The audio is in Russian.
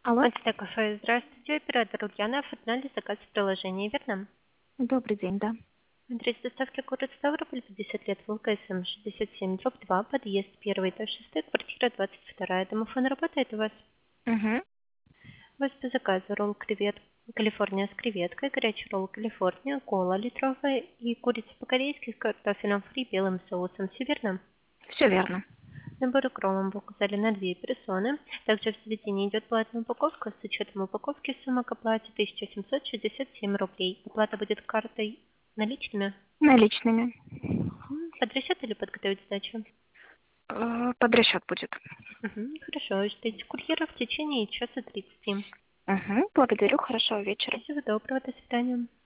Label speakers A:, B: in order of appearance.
A: Алло,
B: Это кафе. Здравствуйте, оператор Ульяна. Оформляли заказ в приложении, верно?
A: добрый день, да.
B: Адрес доставки город Ставрополь, 50 лет, Волга, СМ 67, дробь 2, подъезд, первый этаж, 6, квартира 22. Домофон работает у вас?
A: Угу.
B: У вас по заказу ролл кревет, Калифорния с креветкой, горячий ролл Калифорния, кола литровая и курица по-корейски с картофелем фри белым соусом. Все верно?
A: Все верно.
B: Набор укромом вы указали на 2 персоны. Также в заведении идет платная упаковка. С учетом упаковки сумма к оплате 1767 рублей. Оплата будет картой наличными.
A: Наличными.
B: Под расчет или подготовить сдачу?
A: Под расчет будет.
B: Хорошо. Ждите курьера в течение часа 30.
A: Угу. Благодарю, хорошего вечера.
B: Всего доброго. До свидания.